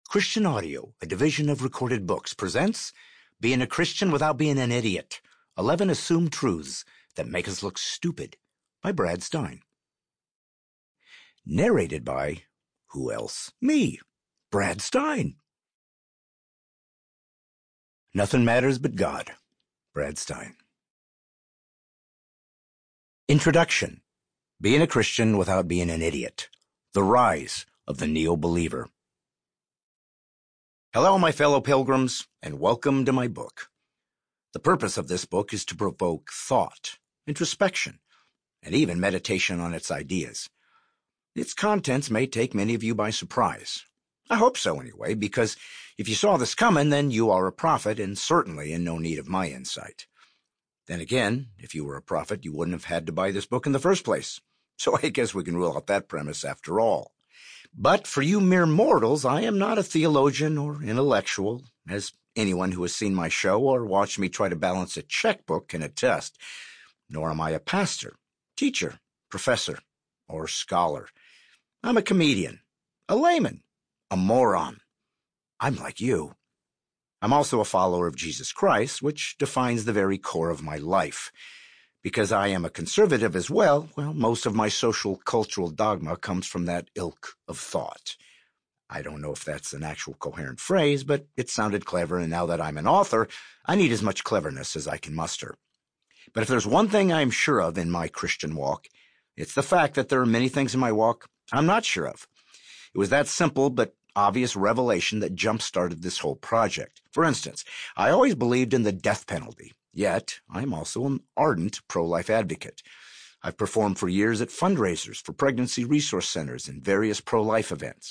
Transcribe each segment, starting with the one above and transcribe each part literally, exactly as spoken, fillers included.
Christian Audio, a division of Recorded Books, presents Being a Christian Without Being an Idiot, eleven Assumed Truths That Make Us Look Stupid, by Brad Stein. Narrated by, who else? Me, Brad Stein. Nothing Matters But God, Brad Stein. Introduction. Being a Christian Without Being an Idiot, The Rise of the Neo-Believer. Hello, my fellow pilgrims, and welcome to my book. The purpose of this book is to provoke thought, introspection, and even meditation on its ideas. Its contents may take many of you by surprise. I hope so anyway, because if you saw this coming, then you are a prophet and certainly in no need of my insight. Then again, if you were a prophet, you wouldn't have had to buy this book in the first place. So I guess we can rule out that premise after all. But for you mere mortals, I am not a theologian or intellectual, as anyone who has seen my show or watched me try to balance a checkbook can attest. Nor am I a pastor, teacher, professor, or scholar. I'm a comedian, a layman, a moron. I'm like you. I'm also a follower of Jesus Christ, which defines the very core of my life. Because I am a conservative as well, well, most of my social cultural dogma comes from that ilk of thought. I don't know if that's an actual coherent phrase, but it sounded clever, and now that I'm an author, I need as much cleverness as I can muster. But if there's one thing I'm sure of in my Christian walk, it's the fact that there are many things in my walk I'm not sure of. It was that simple but obvious revelation that jump-started this whole project. For instance, I always believed in the death penalty. Yet, I'm also an ardent pro-life advocate. I've performed for years at fundraisers for pregnancy resource centers and various pro-life events.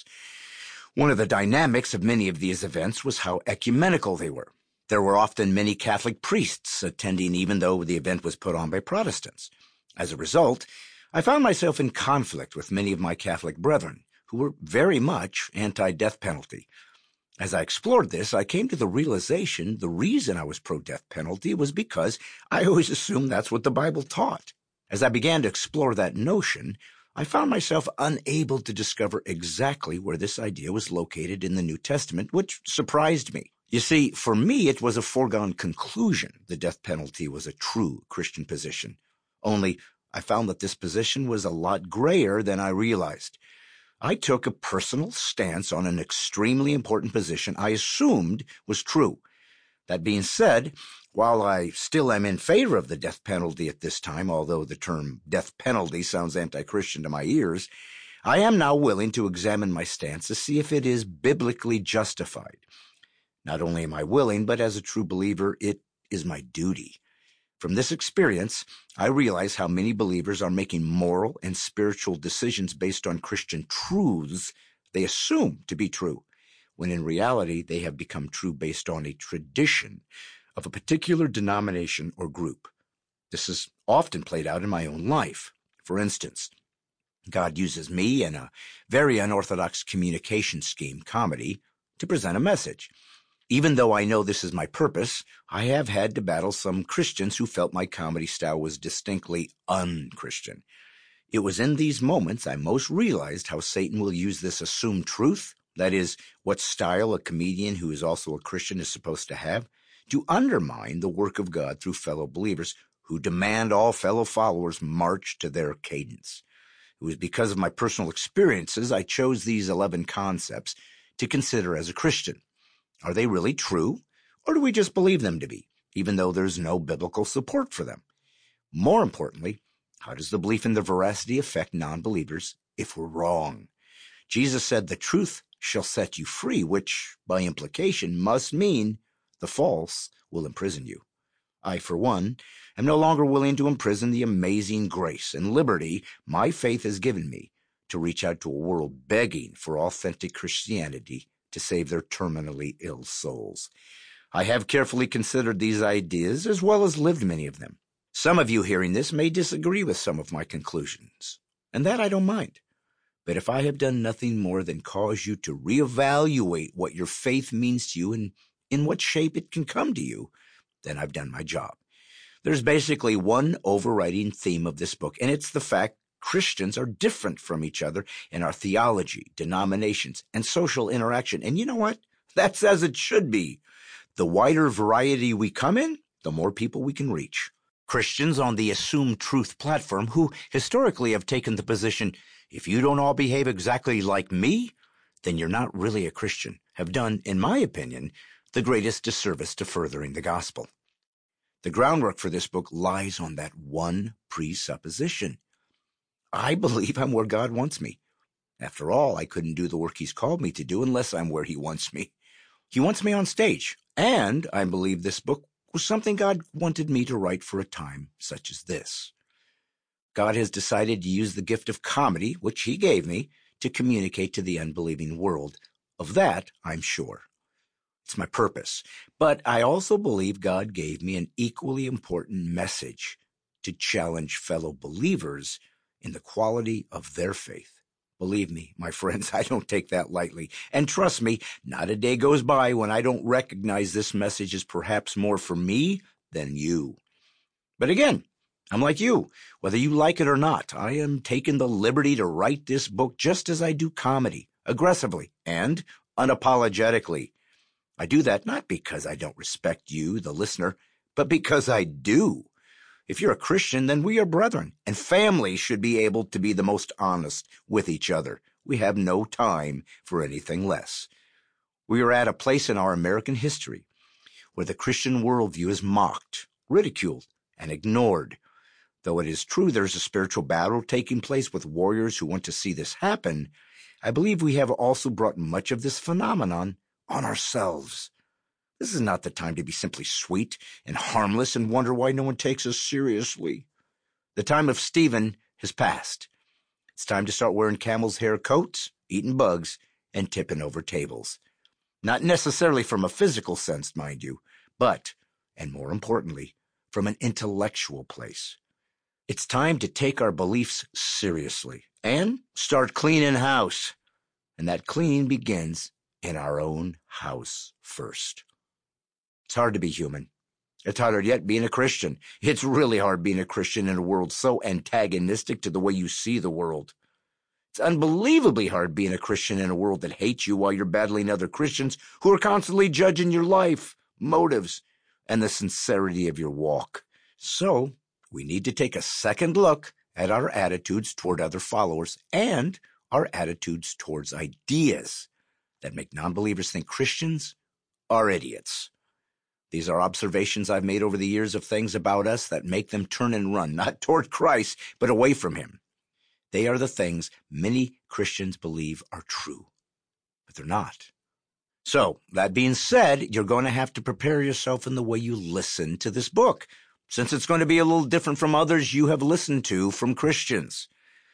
One of the dynamics of many of these events was how ecumenical they were. There were often many Catholic priests attending even though the event was put on by Protestants. As a result, I found myself in conflict with many of my Catholic brethren, who were very much anti-death penalty. As I explored this, I came to the realization the reason I was pro-death penalty was because I always assumed that's what the Bible taught. As I began to explore that notion, I found myself unable to discover exactly where this idea was located in the New Testament, which surprised me. You see, for me, it was a foregone conclusion the death penalty was a true Christian position. Only, I found that this position was a lot grayer than I realized. I took a personal stance on an extremely important position I assumed was true. That being said, while I still am in favor of the death penalty at this time, although the term death penalty sounds anti-Christian to my ears, I am now willing to examine my stance to see if it is biblically justified. Not only am I willing, but as a true believer, it is my duty. From this experience, I realize how many believers are making moral and spiritual decisions based on Christian truths they assume to be true, when in reality they have become true based on a tradition of a particular denomination or group. This is often played out in my own life. For instance, God uses me and a very unorthodox communication scheme, comedy, to present a message. Even though I know this is my purpose, I have had to battle some Christians who felt my comedy style was distinctly un-Christian. It was in these moments I most realized how Satan will use this assumed truth, that is, what style a comedian who is also a Christian is supposed to have, to undermine the work of God through fellow believers who demand all fellow followers march to their cadence. It was because of my personal experiences I chose these eleven concepts to consider as a Christian. Are they really true, or do we just believe them to be, even though there's no biblical support for them? More importantly, how does the belief in their veracity affect non-believers if we're wrong? Jesus said the truth shall set you free, which, by implication, must mean the false will imprison you. I, for one, am no longer willing to imprison the amazing grace and liberty my faith has given me to reach out to a world begging for authentic Christianity to save their terminally ill souls. I have carefully considered these ideas as well as lived many of them. Some of you hearing this may disagree with some of my conclusions, and that I don't mind. But if I have done nothing more than cause you to reevaluate what your faith means to you and in what shape it can come to you, then I've done my job. There's basically one overriding theme of this book, and it's the fact Christians are different from each other in our theology, denominations, and social interaction. And you know what? That's as it should be. The wider variety we come in, the more people we can reach. Christians on the assumed truth platform who historically have taken the position, if you don't all behave exactly like me, then you're not really a Christian, have done, in my opinion, the greatest disservice to furthering the gospel. The groundwork for this book lies on that one presupposition. I believe I'm where God wants me. After all, I couldn't do the work he's called me to do unless I'm where he wants me. He wants me on stage, and I believe this book was something God wanted me to write for a time such as this. God has decided to use the gift of comedy, which he gave me, to communicate to the unbelieving world. Of that, I'm sure. It's my purpose. But I also believe God gave me an equally important message to challenge fellow believers in the quality of their faith. Believe me, my friends, I don't take that lightly. And trust me, not a day goes by when I don't recognize this message is perhaps more for me than you. But again, I'm like you. Whether you like it or not, I am taking the liberty to write this book just as I do comedy, aggressively and unapologetically. I do that not because I don't respect you, the listener, but because I do. If you're a Christian, then we are brethren, and families should be able to be the most honest with each other. We have no time for anything less. We are at a place in our American history where the Christian worldview is mocked, ridiculed, and ignored. Though it is true there's a spiritual battle taking place with warriors who want to see this happen, I believe we have also brought much of this phenomenon on ourselves. This is not the time to be simply sweet and harmless and wonder why no one takes us seriously. The time of Stephen has passed. It's time to start wearing camel's hair coats, eating bugs, and tipping over tables. Not necessarily from a physical sense, mind you, but, and more importantly, from an intellectual place. It's time to take our beliefs seriously and start cleaning house. And that cleaning begins in our own house first. It's hard to be human. It's harder yet being a Christian. It's really hard being a Christian in a world so antagonistic to the way you see the world. It's unbelievably hard being a Christian in a world that hates you while you're battling other Christians who are constantly judging your life, motives, and the sincerity of your walk. So, we need to take a second look at our attitudes toward other followers and our attitudes towards ideas that make non-believers think Christians are idiots. These are observations I've made over the years of things about us that make them turn and run, not toward Christ, but away from him. They are the things many Christians believe are true, but they're not. So, that being said, you're going to have to prepare yourself in the way you listen to this book, since it's going to be a little different from others you have listened to from Christians.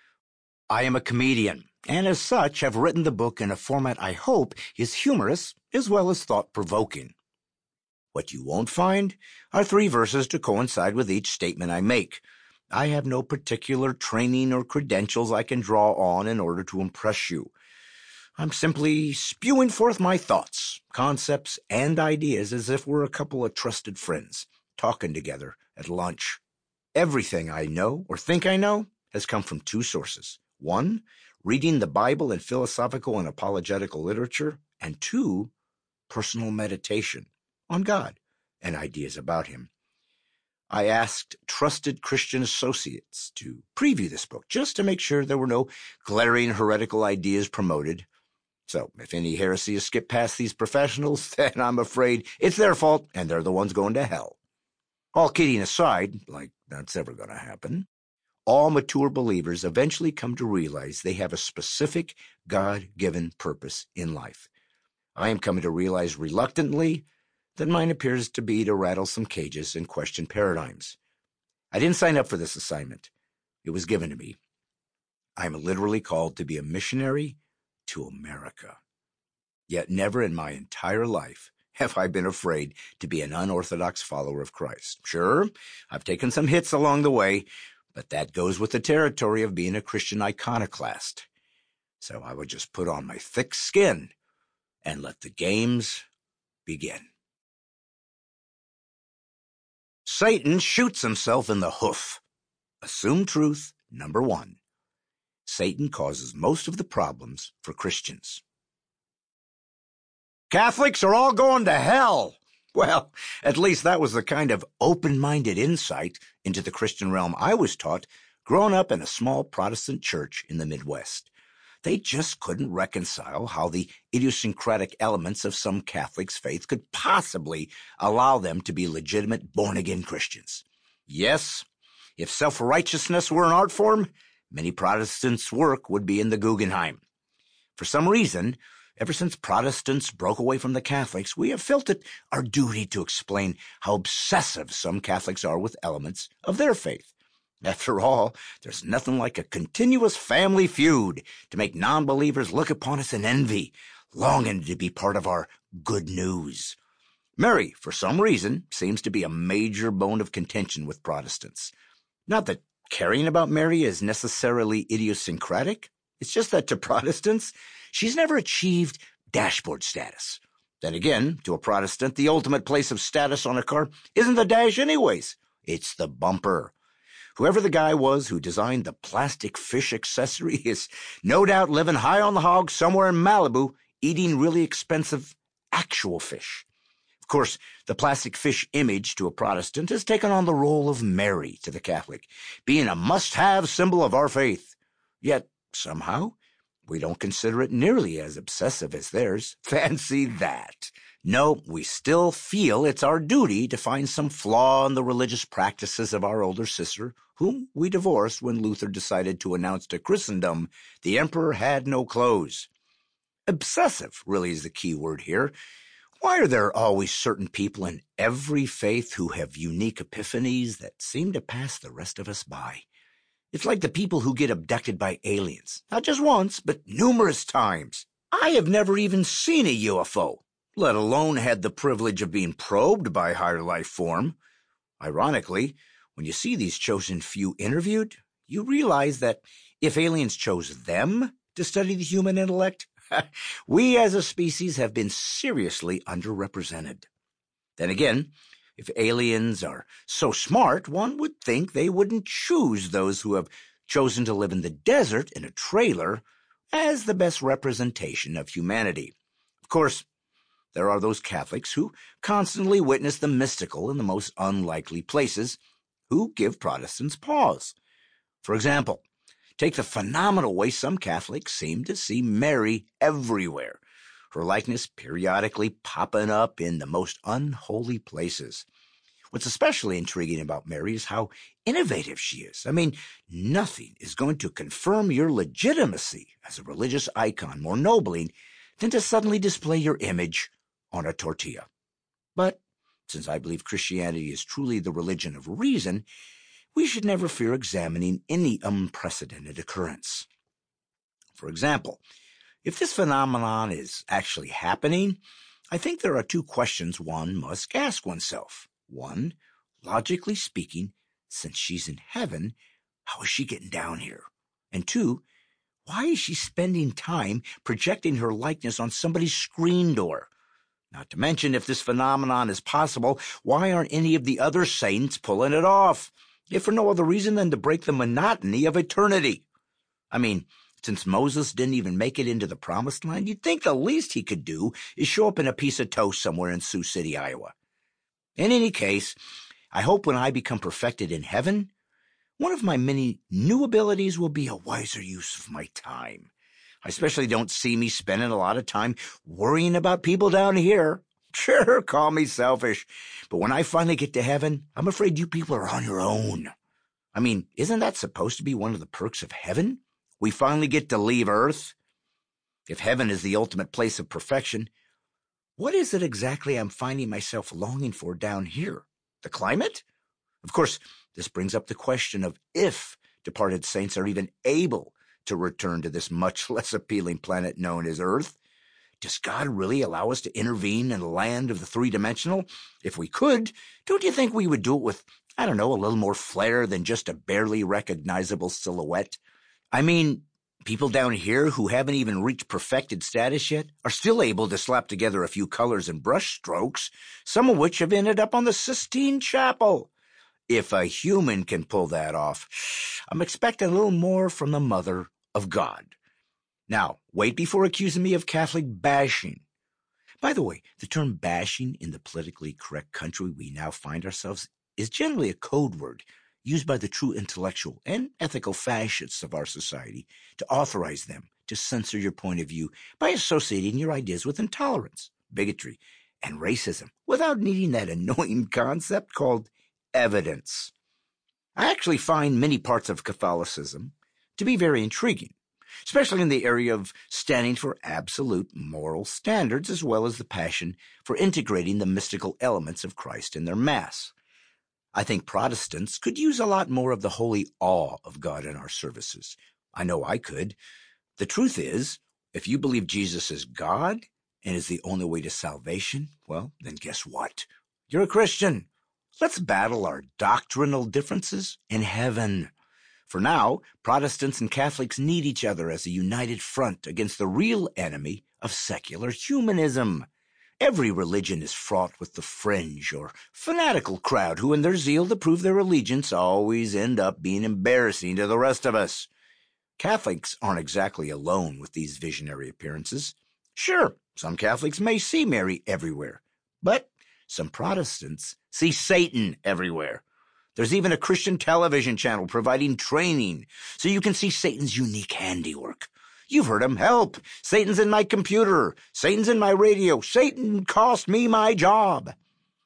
I am a comedian, and as such have written the book in a format I hope is humorous as well as thought-provoking. What you won't find are three verses to coincide with each statement I make. I have no particular training or credentials I can draw on in order to impress you. I'm simply spewing forth my thoughts, concepts, and ideas as if we're a couple of trusted friends talking together at lunch. Everything I know or think I know has come from two sources. One, reading the Bible and philosophical and apologetical literature, and two, personal meditation on God and ideas about him. I asked trusted Christian associates to preview this book just to make sure there were no glaring heretical ideas promoted. So if any heresy has skipped past these professionals, then I'm afraid it's their fault and they're the ones going to hell. All kidding aside, like that's ever going to happen, all mature believers eventually come to realize they have a specific God-given purpose in life. I am coming to realize reluctantly that mine appears to be to rattle some cages and question paradigms. I didn't sign up for this assignment. It was given to me. I am literally called to be a missionary to America. Yet never in my entire life have I been afraid to be an unorthodox follower of Christ. Sure, I've taken some hits along the way, but that goes with the territory of being a Christian iconoclast. So I would just put on my thick skin and let the games begin. Satan shoots himself in the hoof. Assume truth, number one. Satan causes most of the problems for Christians. Catholics are all going to hell. Well, at least that was the kind of open-minded insight into the Christian realm I was taught growing up in a small Protestant church in the Midwest. They just couldn't reconcile how the idiosyncratic elements of some Catholics' faith could possibly allow them to be legitimate born-again Christians. Yes, if self-righteousness were an art form, many Protestants' work would be in the Guggenheim. For some reason, ever since Protestants broke away from the Catholics, we have felt it our duty to explain how obsessive some Catholics are with elements of their faith. After all, there's nothing like a continuous family feud to make non-believers look upon us in envy, longing to be part of our good news. Mary, for some reason, seems to be a major bone of contention with Protestants. Not that caring about Mary is necessarily idiosyncratic. It's just that to Protestants, she's never achieved dashboard status. Then again, to a Protestant, the ultimate place of status on a car isn't the dash anyways. It's the bumper. Whoever the guy was who designed the plastic fish accessory is no doubt living high on the hog somewhere in Malibu, eating really expensive actual fish. Of course, the plastic fish image to a Protestant has taken on the role of Mary to the Catholic, being a must-have symbol of our faith. Yet, somehow, we don't consider it nearly as obsessive as theirs. Fancy that. No, we still feel it's our duty to find some flaw in the religious practices of our older sister, whom we divorced when Luther decided to announce to Christendom the emperor had no clothes. Obsessive really is the key word here. Why are there always certain people in every faith who have unique epiphanies that seem to pass the rest of us by? It's like the people who get abducted by aliens, not just once, but numerous times. I have never even seen a U F O, let alone had the privilege of being probed by a higher life form. Ironically, when you see these chosen few interviewed, you realize that if aliens chose them to study the human intellect, we as a species have been seriously underrepresented. Then again, if aliens are so smart, one would think they wouldn't choose those who have chosen to live in the desert in a trailer as the best representation of humanity. Of course, there are those Catholics who constantly witness the mystical in the most unlikely places, who give Protestants pause. For example, take the phenomenal way some Catholics seem to see Mary everywhere, her likeness periodically popping up in the most unholy places. What's especially intriguing about Mary is how innovative she is. I mean, nothing is going to confirm your legitimacy as a religious icon more nobly than to suddenly display your image on a tortilla. But since I believe Christianity is truly the religion of reason, we should never fear examining any unprecedented occurrence. For example, if this phenomenon is actually happening, I think there are two questions one must ask oneself. One, logically speaking, since she's in heaven, how is she getting down here? And two, why is she spending time projecting her likeness on somebody's screen door? Not to mention, if this phenomenon is possible, why aren't any of the other saints pulling it off? If for no other reason than to break the monotony of eternity. I mean, since Moses didn't even make it into the promised land, you'd think the least he could do is show up in a piece of toast somewhere in Sioux City, Iowa. In any case, I hope when I become perfected in heaven, one of my many new abilities will be a wiser use of my time. I especially don't see me spending a lot of time worrying about people down here. Sure, call me selfish, but when I finally get to heaven, I'm afraid you people are on your own. I mean, isn't that supposed to be one of the perks of heaven? We finally get to leave Earth. If heaven is the ultimate place of perfection, what is it exactly I'm finding myself longing for down here? The climate? Of course, this brings up the question of if departed saints are even able to return to this much less appealing planet known as Earth. Does God really allow us to intervene in the land of the three-dimensional? If we could, don't you think we would do it with, I don't know, a little more flair than just a barely recognizable silhouette? I mean, people down here who haven't even reached perfected status yet are still able to slap together a few colors and brush strokes, some of which have ended up on the Sistine Chapel. If a human can pull that off, I'm expecting a little more from the mother of God. Now, wait before accusing me of Catholic bashing. By the way, the term bashing in the politically correct country we now find ourselves is generally a code word used by the true intellectual and ethical fascists of our society to authorize them to censor your point of view by associating your ideas with intolerance, bigotry, and racism without needing that annoying concept called evidence. I actually find many parts of Catholicism to be very intriguing, especially in the area of standing for absolute moral standards, as well as the passion for integrating the mystical elements of Christ in their Mass. I think Protestants could use a lot more of the holy awe of God in our services. I know I could. The truth is, if you believe Jesus is God and is the only way to salvation, well, then guess what? You're a Christian. Let's battle our doctrinal differences in heaven. For now, Protestants and Catholics need each other as a united front against the real enemy of secular humanism. Every religion is fraught with the fringe or fanatical crowd who, in their zeal to prove their allegiance, always end up being embarrassing to the rest of us. Catholics aren't exactly alone with these visionary appearances. Sure, some Catholics may see Mary everywhere, but some Protestants see Satan everywhere. There's even a Christian television channel providing training so you can see Satan's unique handiwork. You've heard him. Help! Satan's in my computer. Satan's in my radio. Satan cost me my job.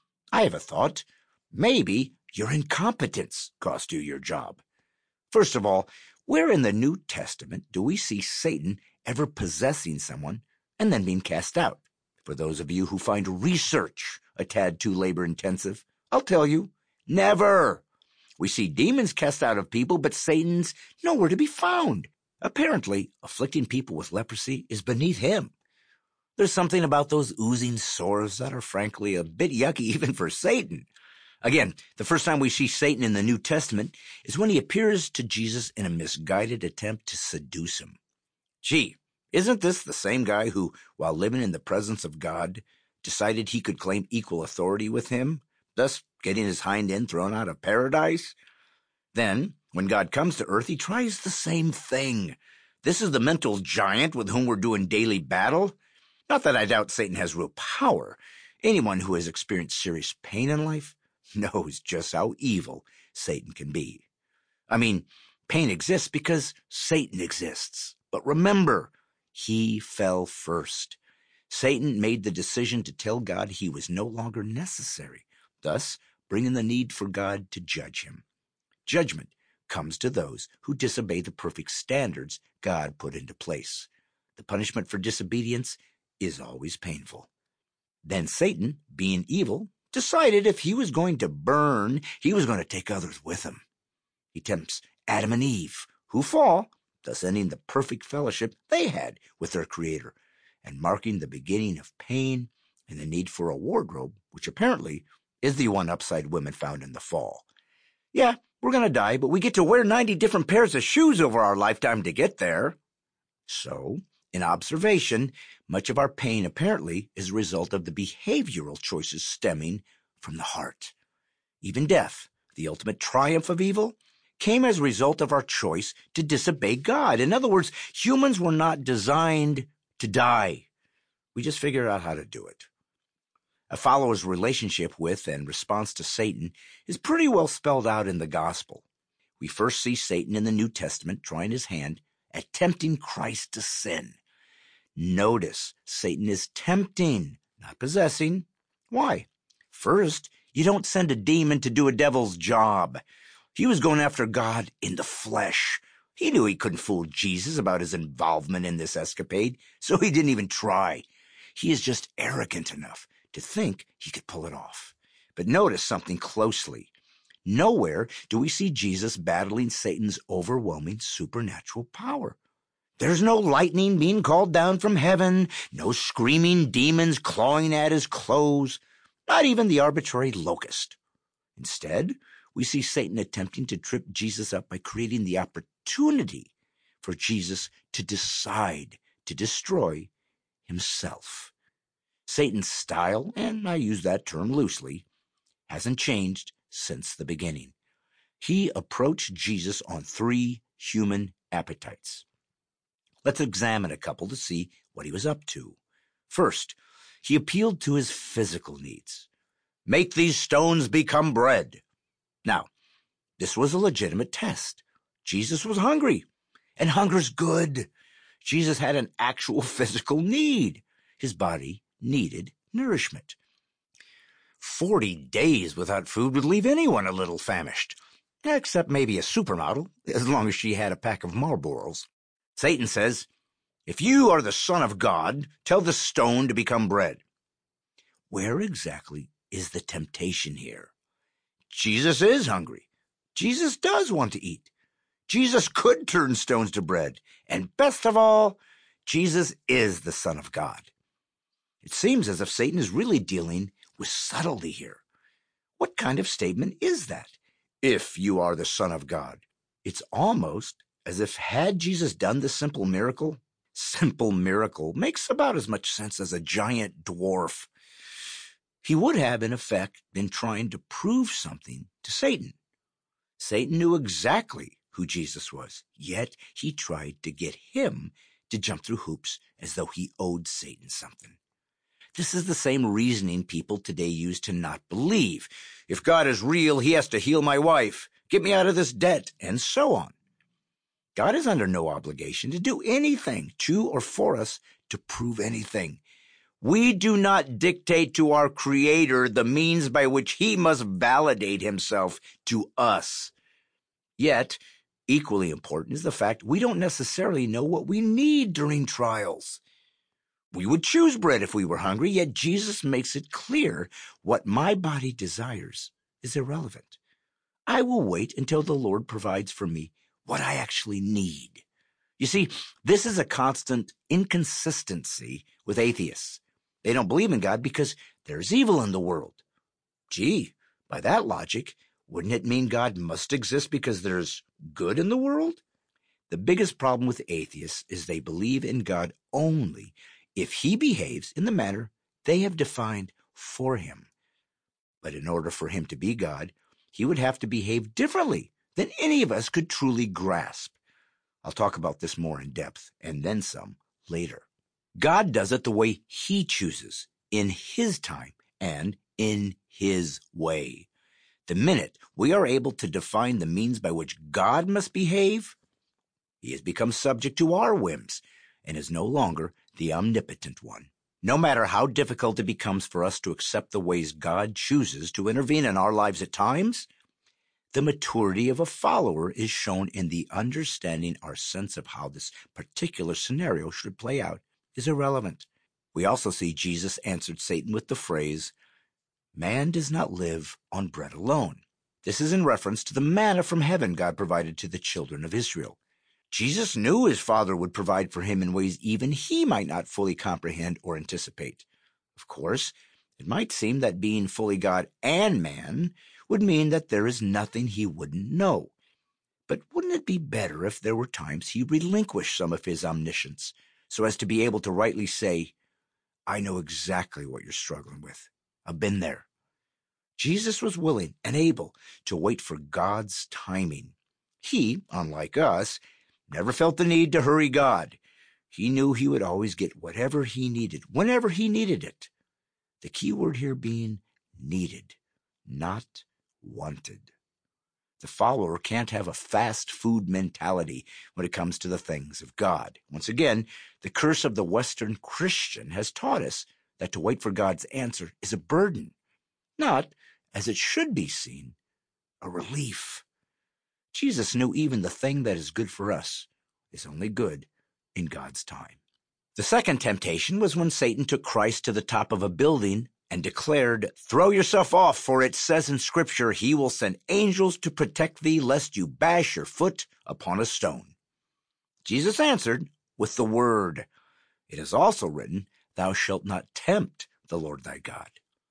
I have a thought. Maybe your incompetence cost you your job. First of all, where in the New Testament do we see Satan ever possessing someone and then being cast out? For those of you who find research a tad too labor-intensive, I'll tell you, never. We see demons cast out of people, but Satan's nowhere to be found. Apparently, afflicting people with leprosy is beneath him. There's something about those oozing sores that are frankly a bit yucky even for Satan. Again, the first time we see Satan in the New Testament is when he appears to Jesus in a misguided attempt to seduce him. Gee, isn't this the same guy who, while living in the presence of God, decided he could claim equal authority with him, thus getting his hind end thrown out of paradise? Then, when God comes to earth, he tries the same thing. This is the mental giant with whom we're doing daily battle. Not that I doubt Satan has real power. Anyone who has experienced serious pain in life knows just how evil Satan can be. I mean, pain exists because Satan exists. But remember, he fell first. Satan made the decision to tell God he was no longer necessary, thus bringing the need for God to judge him. Judgment comes to those who disobey the perfect standards God put into place. The punishment for disobedience is always painful. Then Satan, being evil, decided if he was going to burn, he was going to take others with him. He tempts Adam and Eve, who fall, thus ending the perfect fellowship they had with their Creator, and marking the beginning of pain and the need for a wardrobe, which apparently is the one-upside women found in the fall. Yeah, we're going to die, but we get to wear ninety different pairs of shoes over our lifetime to get there. So, in observation, much of our pain apparently is a result of the behavioral choices stemming from the heart. Even death, the ultimate triumph of evil, came as a result of our choice to disobey God. In other words, humans were not designed to die. We just figured out how to do it. A follower's relationship with and response to Satan is pretty well spelled out in the gospel. We first see Satan in the New Testament trying his hand at tempting Christ to sin. Notice, Satan is tempting, not possessing. Why? First, you don't send a demon to do a devil's job. He was going after God in the flesh. He knew he couldn't fool Jesus about his involvement in this escapade, so he didn't even try. He is just arrogant enough to think he could pull it off. But notice something closely. Nowhere do we see Jesus battling Satan's overwhelming supernatural power. There's no lightning being called down from heaven, no screaming demons clawing at his clothes, not even the arbitrary locust. Instead, we see Satan attempting to trip Jesus up by creating the opportunity for Jesus to decide to destroy himself. Satan's style, and I use that term loosely, hasn't changed since the beginning. He approached Jesus on three human appetites: Let's examine a couple to see what he was up to. First, he appealed to his physical needs. Make these stones become bread. Now, this was a legitimate test. Jesus was hungry, and hunger's good. Jesus had an actual physical need. His body needed nourishment. Forty days without food would leave anyone a little famished, except maybe a supermodel, as long as she had a pack of Marlboros. Satan says, if you are the Son of God, tell the stone to become bread. Where exactly is the temptation here? Jesus is hungry. Jesus does want to eat. Jesus could turn stones to bread. And best of all, Jesus is the Son of God. It seems as if Satan is really dealing with subtlety here. What kind of statement is that? If you are the Son of God. It's almost as if had Jesus done the simple miracle, simple miracle makes about as much sense as a giant dwarf. He would have, in effect, been trying to prove something to Satan. Satan knew exactly who Jesus was, yet he tried to get him to jump through hoops as though he owed Satan something. This is the same reasoning people today use to not believe. If God is real, he has to heal my wife, get me out of this debt, and so on. God is under no obligation to do anything to or for us to prove anything. We do not dictate to our Creator the means by which he must validate himself to us. Yet, equally important is the fact we don't necessarily know what we need during trials. We would choose bread if we were hungry, yet Jesus makes it clear what my body desires is irrelevant. I will wait until the Lord provides for me what I actually need. You see, this is a constant inconsistency with atheists. They don't believe in God because there's evil in the world. Gee, by that logic, wouldn't it mean God must exist because there's good in the world? The biggest problem with atheists is they believe in God only if he behaves in the manner they have defined for him. But in order for him to be God, he would have to behave differently than any of us could truly grasp. I'll talk about this more in depth, and then some, later. God does it the way he chooses, in his time, and in his way. The minute we are able to define the means by which God must behave, he has become subject to our whims and is no longer the omnipotent one. No matter how difficult it becomes for us to accept the ways God chooses to intervene in our lives at times, the maturity of a follower is shown in the understanding our sense of how this particular scenario should play out is irrelevant. We also see Jesus answered Satan with the phrase, man does not live on bread alone. This is in reference to the manna from heaven God provided to the children of Israel. Jesus knew his Father would provide for him in ways even he might not fully comprehend or anticipate. Of course, it might seem that being fully God and man would mean that there is nothing he wouldn't know. But wouldn't it be better if there were times he relinquished some of his omniscience so as to be able to rightly say, I know exactly what you're struggling with. I've been there. Jesus was willing and able to wait for God's timing. He, unlike us, never felt the need to hurry God. He knew he would always get whatever he needed, whenever he needed it. The key word here being needed, not wanted. The follower can't have a fast food mentality when it comes to the things of God. Once again, the curse of the Western Christian has taught us that to wait for God's answer is a burden, not, as it should be seen, a relief. Jesus knew even the thing that is good for us is only good in God's time. The second temptation was when Satan took Christ to the top of a building and declared, throw yourself off, for it says in Scripture, he will send angels to protect thee, lest you bash your foot upon a stone. Jesus answered with the word, it is also written, thou shalt not tempt the Lord thy God.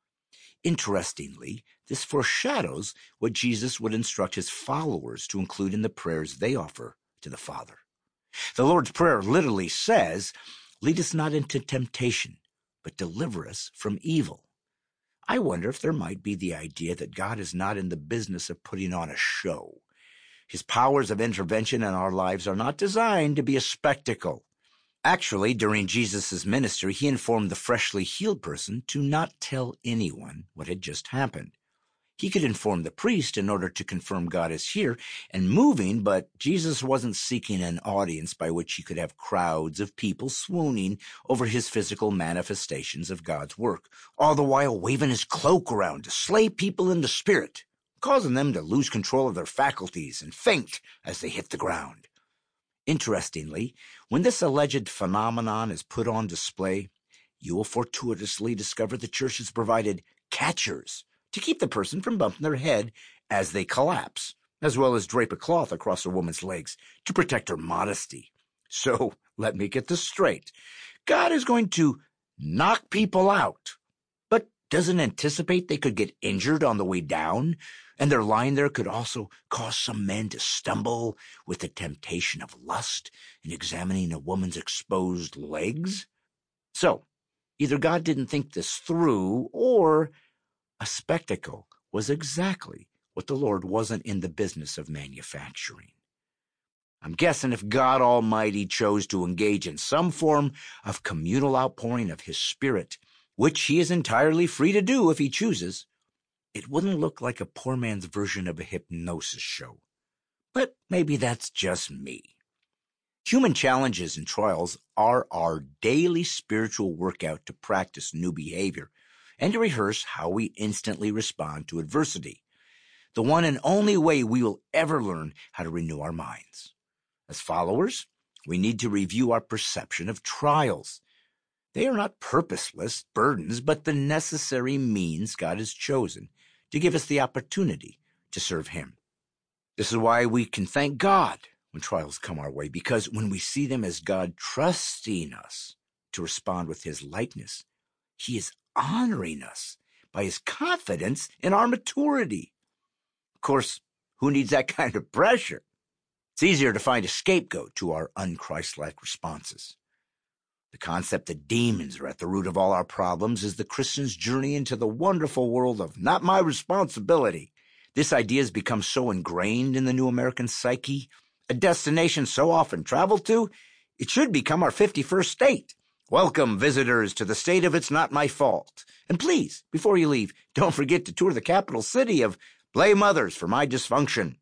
Interestingly, this foreshadows what Jesus would instruct his followers to include in the prayers they offer to the Father. The Lord's Prayer literally says, lead us not into temptation, but deliver us from evil. I wonder if there might be the idea that God is not in the business of putting on a show. His powers of intervention in our lives are not designed to be a spectacle. Actually, during Jesus' ministry, he informed the freshly healed person to not tell anyone what had just happened. He could inform the priest in order to confirm God is here and moving, but Jesus wasn't seeking an audience by which he could have crowds of people swooning over his physical manifestations of God's work, all the while waving his cloak around to slay people in the spirit, causing them to lose control of their faculties and faint as they hit the ground. Interestingly, when this alleged phenomenon is put on display, you will fortuitously discover the church has provided catchers to keep the person from bumping their head as they collapse, as well as drape a cloth across a woman's legs to protect her modesty. So, let me get this straight. God is going to knock people out, but doesn't anticipate they could get injured on the way down, and their lying there could also cause some men to stumble with the temptation of lust in examining a woman's exposed legs? So, either God didn't think this through, or a spectacle was exactly what the Lord wasn't in the business of manufacturing. I'm guessing if God Almighty chose to engage in some form of communal outpouring of His Spirit, which He is entirely free to do if He chooses, it wouldn't look like a poor man's version of a hypnosis show. But maybe that's just me. Human challenges and trials are our daily spiritual workout to practice new behavior and to rehearse how we instantly respond to adversity, the one and only way we will ever learn how to renew our minds. As followers, we need to review our perception of trials. They are not purposeless burdens, but the necessary means God has chosen to give us the opportunity to serve Him. This is why we can thank God when trials come our way, because when we see them as God trusting us to respond with His likeness, He is honoring us by His confidence in our maturity. Of course, who needs that kind of pressure? It's easier to find a scapegoat to our un-Christ-like responses. The concept that demons are at the root of all our problems is the Christian's journey into the wonderful world of not my responsibility. This idea has become so ingrained in the new American psyche, a destination so often traveled to, it should become our fifty-first state. Welcome, visitors, to the state of It's Not My Fault. And please, before you leave, don't forget to tour the capital city of Blame Others for My Dysfunction.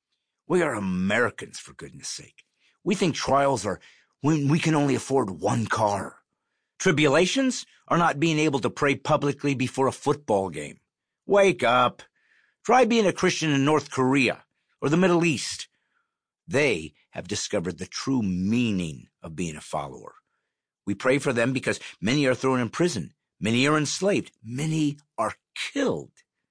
We are Americans, for goodness sake. We think trials are when we can only afford one car. Tribulations are not being able to pray publicly before a football game. Wake up. Try being a Christian in North Korea or the Middle East. They have discovered the true meaning of being a follower. We pray for them because many are thrown in prison, many are enslaved, many are killed.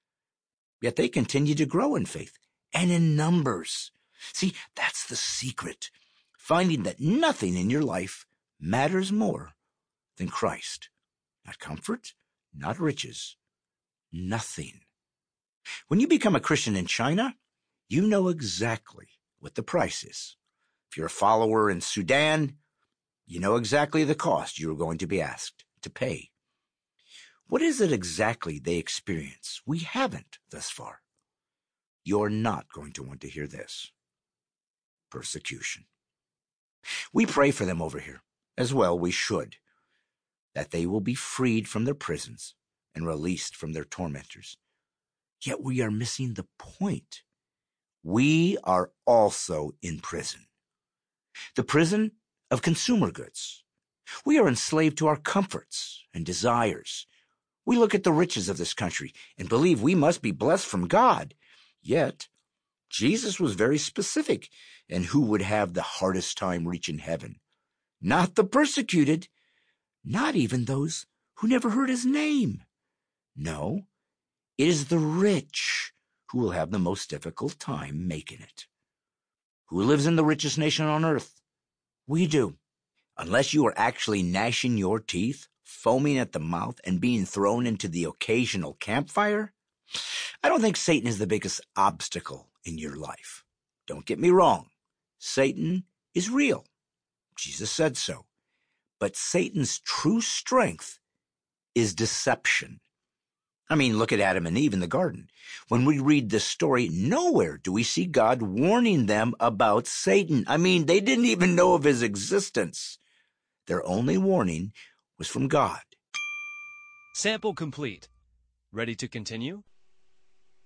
Yet they continue to grow in faith and in numbers. See, that's the secret, finding that nothing in your life matters more than Christ. Not comfort, not riches, nothing. When you become a Christian in China, you know exactly what the price is. If you're a follower in Sudan, you know exactly the cost you are going to be asked to pay. What is it exactly they experience we haven't thus far? You're not going to want to hear this. Persecution. We pray for them over here, as well we should, that they will be freed from their prisons and released from their tormentors. Yet we are missing the point. We are also in prison. The prison of consumer goods. We are enslaved to our comforts and desires. We look at the riches of this country and believe we must be blessed from God. Yet, Jesus was very specific in who would have the hardest time reaching heaven. Not the persecuted, not even those who never heard His name. No, it is the rich who will have the most difficult time making it. Who lives in the richest nation on earth? We do. Unless you are actually gnashing your teeth, foaming at the mouth, and being thrown into the occasional campfire, I don't think Satan is the biggest obstacle in your life. Don't get me wrong. Satan is real. Jesus said so. But Satan's true strength is deception. I mean, look at Adam and Eve in the garden. When we read this story, nowhere do we see God warning them about Satan. I mean, they didn't even know of his existence. Their only warning was from God. Sample complete. Ready to continue?